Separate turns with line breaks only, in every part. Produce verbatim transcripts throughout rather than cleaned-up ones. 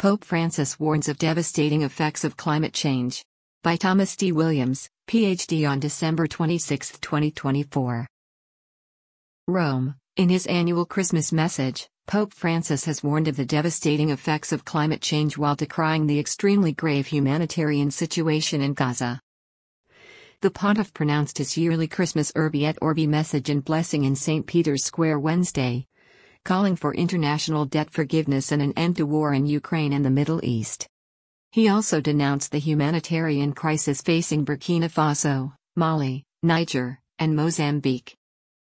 Pope Francis warns of devastating effects of climate change. By Thomas D. Williams, P H D on December twenty-sixth, twenty twenty-four. Rome. In his annual Christmas message, Pope Francis has warned of the devastating effects of climate change while decrying the extremely grave humanitarian situation in Gaza. The pontiff pronounced his yearly Christmas Urbi et Orbi message and blessing in Saint Peter's Square Wednesday, calling for international debt forgiveness and an end to war in Ukraine and the Middle East. He also denounced the humanitarian crisis facing Burkina Faso, Mali, Niger, and Mozambique.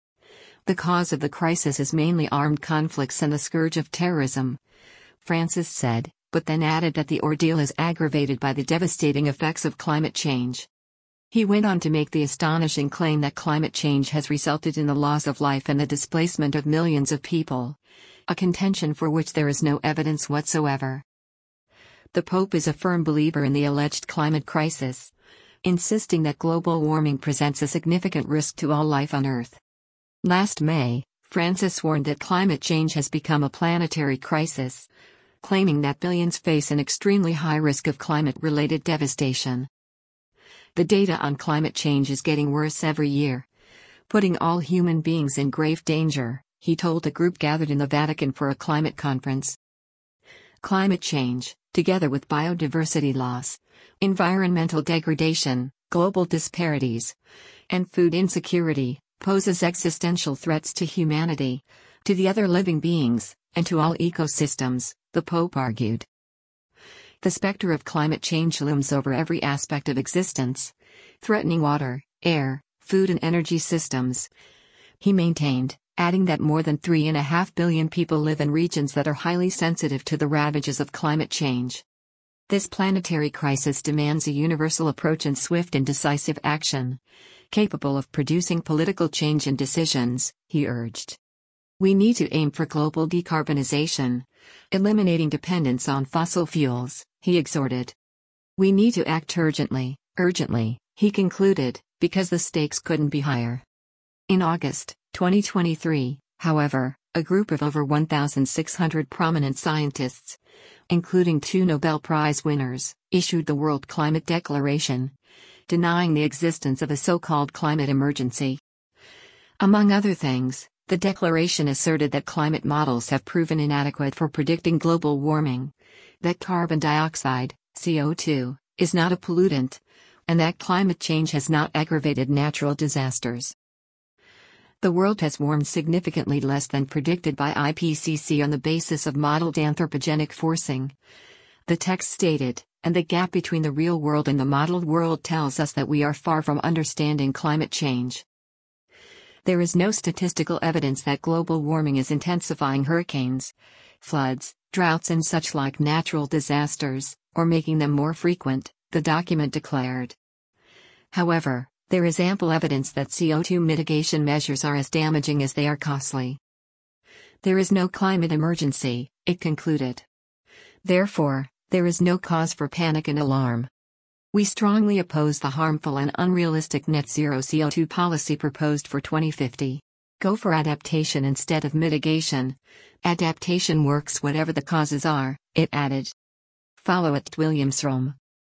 The cause of the crisis is mainly armed conflicts and the scourge of terrorism, Francis said, but then added that the ordeal is aggravated by the devastating effects of climate change. He went on to make the astonishing claim that climate change has resulted in the loss of life and the displacement of millions of people, a contention for which there is no evidence whatsoever. The Pope is a firm believer in the alleged climate crisis, insisting that global warming presents a significant risk to all life on Earth. Last May, Francis warned that climate change has become a planetary crisis, claiming that billions face an extremely high risk of climate-related devastation. The data on climate change is getting worse every year, putting all human beings in grave danger, he told a group gathered in the Vatican for a climate conference. Climate change, together with biodiversity loss, environmental degradation, global disparities, and food insecurity, poses existential threats to humanity, to the other living beings, and to all ecosystems, the Pope argued. The specter of climate change looms over every aspect of existence, threatening water, air, food and energy systems, he maintained, adding that more than three and a half billion people live in regions that are highly sensitive to the ravages of climate change. This planetary crisis demands a universal approach and swift and decisive action, capable of producing political change and decisions, he urged. We need to aim for global decarbonization, eliminating dependence on fossil fuels, he exhorted. We need to act urgently, urgently, he concluded, because the stakes couldn't be higher. In August twenty twenty-three, however, a group of over one thousand six hundred prominent scientists, including two Nobel Prize winners, issued the World Climate Declaration, denying the existence of a so-called climate emergency. Among other things, the declaration asserted that climate models have proven inadequate for predicting global warming, that carbon dioxide, C O two, is not a pollutant, and that climate change has not aggravated natural disasters. The world has warmed significantly less than predicted by I P C C on the basis of modeled anthropogenic forcing, the text stated, and the gap between the real world and the modeled world tells us that we are far from understanding climate change. There is no statistical evidence that global warming is intensifying hurricanes, floods, droughts and such like natural disasters, or making them more frequent, the document declared. However, there is ample evidence that C O two mitigation measures are as damaging as they are costly. There is no climate emergency, it concluded. Therefore, there is no cause for panic and alarm. We strongly oppose the harmful and unrealistic net zero C O two policy proposed for twenty fifty. Go for adaptation instead of mitigation. Adaptation works whatever the causes are, it added. Follow at Williams Rome.